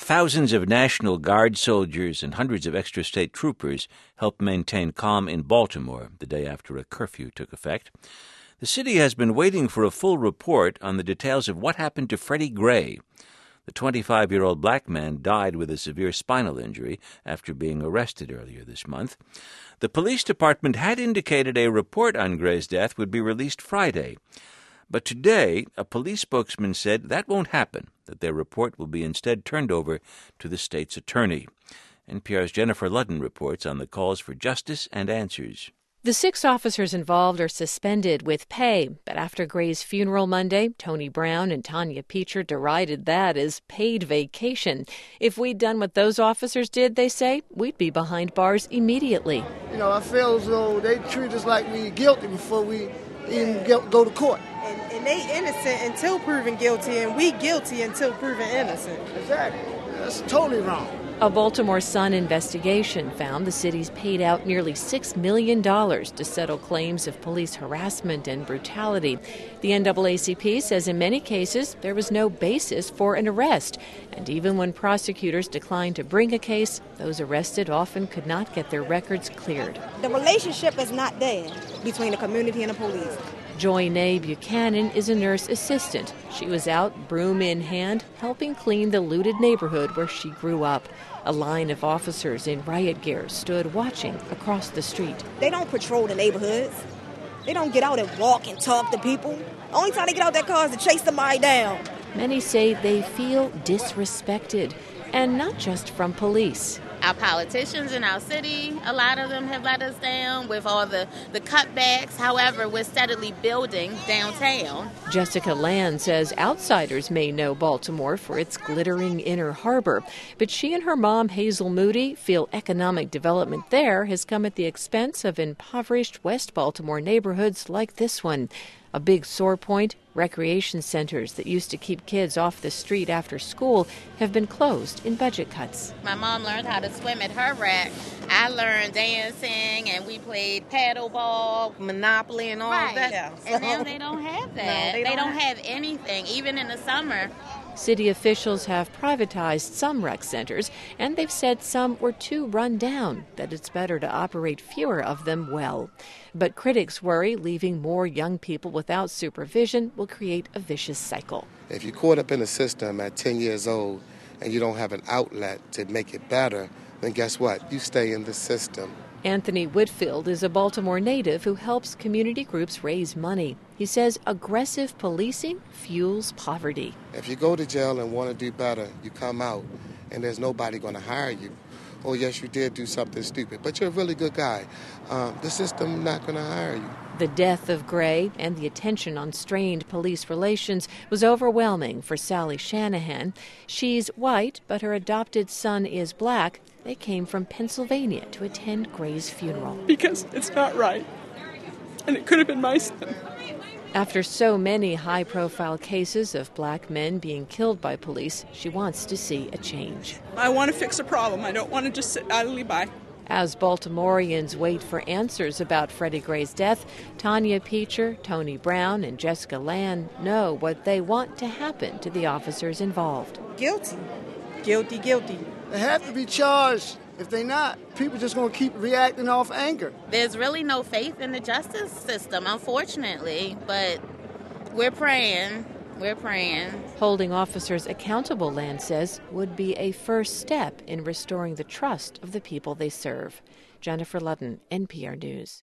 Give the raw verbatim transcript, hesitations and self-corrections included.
Thousands of National Guard soldiers and hundreds of extra state troopers helped maintain calm in Baltimore the day after a curfew took effect. The city has been waiting for a full report on the details of what happened to Freddie Gray. The twenty-five-year-old black man died with a severe spinal injury after being arrested earlier this month. The police department had indicated a report on Gray's death would be released Friday. But today, a police spokesman said that won't happen, that their report will be instead turned over to the state's attorney. N P R's Jennifer Ludden reports on the calls for justice and answers. The six officers involved are suspended with pay, but after Gray's funeral Monday, Tony Brown and Tanya Peacher derided that as paid vacation. If we'd done what those officers did, they say, we'd be behind bars immediately. You know, I feel as though they treat us like we guilty before we even get, go to court. And, and they innocent until proven guilty, and we guilty until proven innocent. Exactly. That's totally wrong. A Baltimore Sun investigation found the city's paid out nearly six million dollars to settle claims of police harassment and brutality. The N double A C P says in many cases there was no basis for an arrest. And even when prosecutors declined to bring a case, those arrested often could not get their records cleared. The relationship is not there between the community and the police. Joy Nay Buchanan is a nurse assistant. She was out, broom in hand, helping clean the looted neighborhood where she grew up. A line of officers in riot gear stood watching across the street. They don't patrol the neighborhoods. They don't get out and walk and talk to people. The only time they get out their cars is to chase somebody down. Many say they feel disrespected, and not just from police. Our politicians in our city, a lot of them have let us down with all the, the cutbacks. However, we're steadily building downtown. Jessica Land says outsiders may know Baltimore for its glittering inner harbor, but she and her mom, Hazel Moody, feel economic development there has come at the expense of impoverished West Baltimore neighborhoods like this one. A big sore point, recreation centers that used to keep kids off the street after school have been closed in budget cuts. My mom learned how to swim at her rec. I learned dancing, and we played paddleball, Monopoly, and all right. that. Yeah. And now they don't have that. No, they, they don't, don't have anything, even in the summer. City officials have privatized some rec centers, and they've said some were too run down, that it's better to operate fewer of them well. But critics worry leaving more young people without supervision will create a vicious cycle. If you're caught up in the system at ten years old and you don't have an outlet to make it better, then guess what? You stay in the system. Anthony Whitfield is a Baltimore native who helps community groups raise money. He says aggressive policing fuels poverty. If you go to jail and want to do better, you come out and there's nobody going to hire you. Oh, yes, you did do something stupid, but you're a really good guy. Um, the system not going to hire you. The death of Gray and the attention on strained police relations was overwhelming for Sally Shanahan. She's white, but her adopted son is black. They came from Pennsylvania to attend Gray's funeral. Because it's not right, and it could have been my son. After so many high-profile cases of black men being killed by police, she wants to see a change. I want to fix a problem. I don't want to just sit idly by. As Baltimoreans wait for answers about Freddie Gray's death, Tanya Peacher, Tony Brown, and Jessica Land know what they want to happen to the officers involved. Guilty. Guilty, guilty. They have to be charged. If they're not, people just going to keep reacting off anger. There's really no faith in the justice system, unfortunately, but we're praying. We're praying. Holding officers accountable, Land says, would be a first step in restoring the trust of the people they serve. Jennifer Ludden, N P R News.